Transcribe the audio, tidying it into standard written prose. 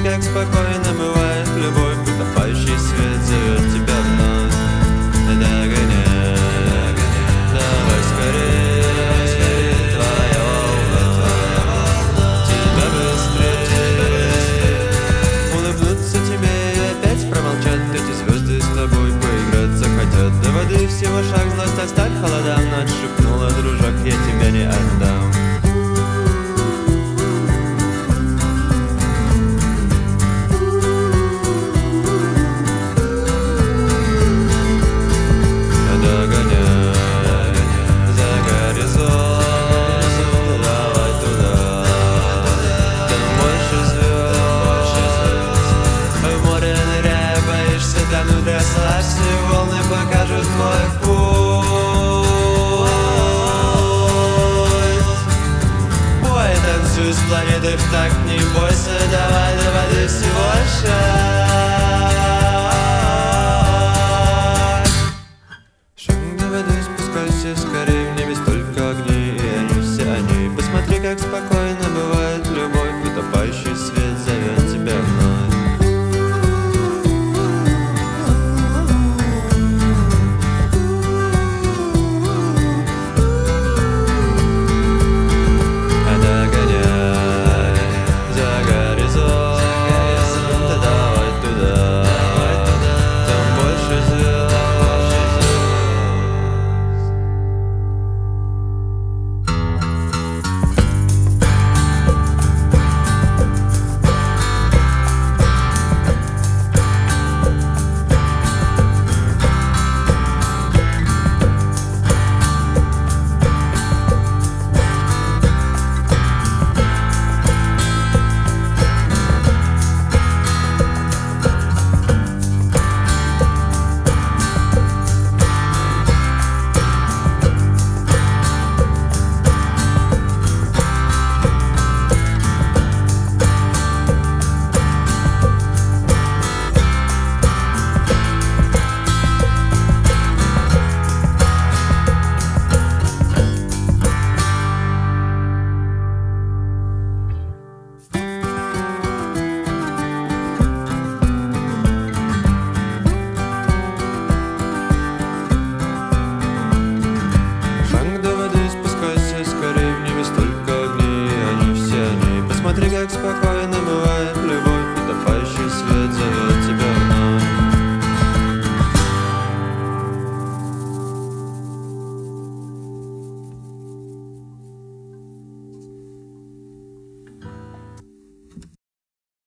как спокойно бывает любовь. Утопающий свет зовет тебя вновь. Догоняй, давай скорее, твоя волна, тебя быстрее. Улыбнуться тебе и опять промолчат. Эти звезды с тобой поиграть захотят. До воды всего шаг, злость оставь холодам. Ночь шепнула: дружок, я тебя не отдам. Расслабься, волны покажут твой путь. Бой, танцуй с планетой в такт.